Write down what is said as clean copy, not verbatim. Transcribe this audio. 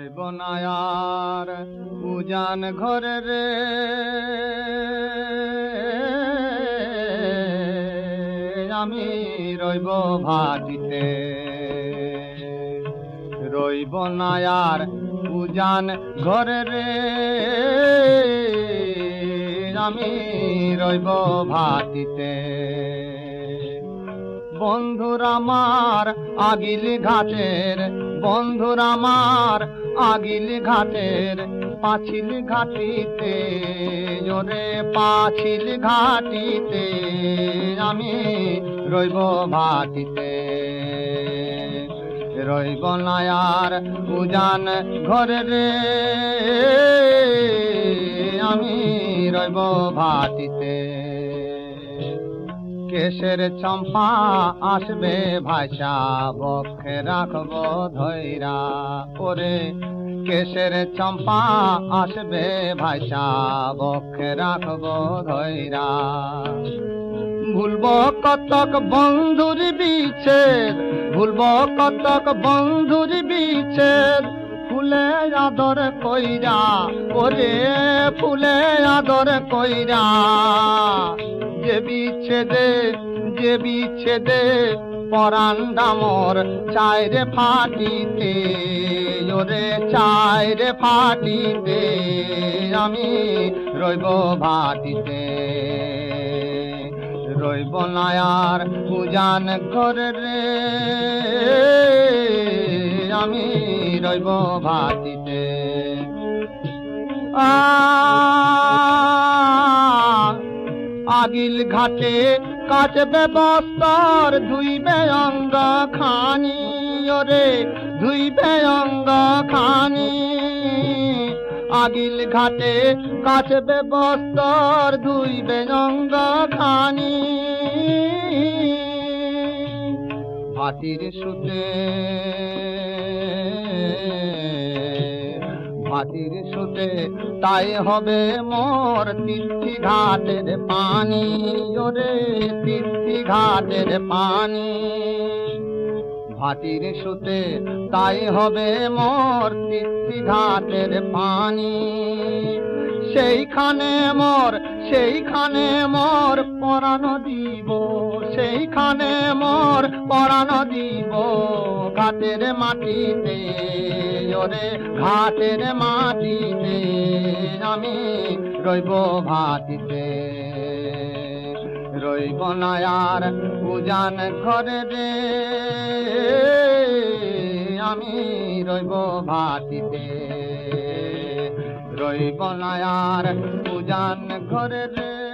রইব না আর উজান ঘরে রে, আমি রইব ভাটিতে। রইব না আর উজান ঘরে রে, আমি রইব ভাটিতে। বন্ধুরা আমার আগিল ঘাটের, বন্ধুরা আমার আগিল ঘাটের পাঁচিল ঘাটিতে, ওরে পাঁচিল ঘাটিতে আমি রইব ভাটিতে। রইব না আর উজান ঘরে রে, আমি রইব ভাটিতে। কেশের চম্পা আসবে ভাষা, বক্ষে রাখব ধৈরা ওরে। কেশের চম্পা আসবে ভাষা, বক্ষে রাখব ধৈরা। ভুলব কতক বন্ধুর বিচ্ছেদ, ভুলব কতক বন্ধুর বিচ্ছেদ, ফুলে আদর কইরা ওরে, ফুলে আদর কইরা। যে বিচ্ছেদে, যে বিচ্ছেদে পরান্ডা মোর চাইরে ফাটিতে, ওরে চাইরে ফাটিতে আমি রইব ভাটিতে। রইব না আর উজান ঘরে রে, আমি রইব ভাটিতে। আগিল ঘাটে কাচবে বস্ত্র, ধুইবে অঙ্গ খানি ওরে, ধুইবে অঙ্গ খানি। আগিল ঘাটে কাচবে বস্ত্র, ধুইবে অঙ্গ খানি। ভাটির সুতে, ভাটির সুতে তাই হবে মোর তিথি ঘাটের পানি ওরে, তিথি ঘাটের পানি। ভাটির সুতে তাই হবে মোর তিথি ঘাটের পানি। সেইখানে মোর, সেইখানে মোর পরাণ দিব, সেইখানে মোর পরাণ দিব ঘাটের মাটিতে ওরে, ঘাটের মাটিতে আমি রইব ভাটিতে। রইব না আর উজান ঘরে রে, আমি রইব ভাটিতে। রইব না আর উজান ঘরে রে।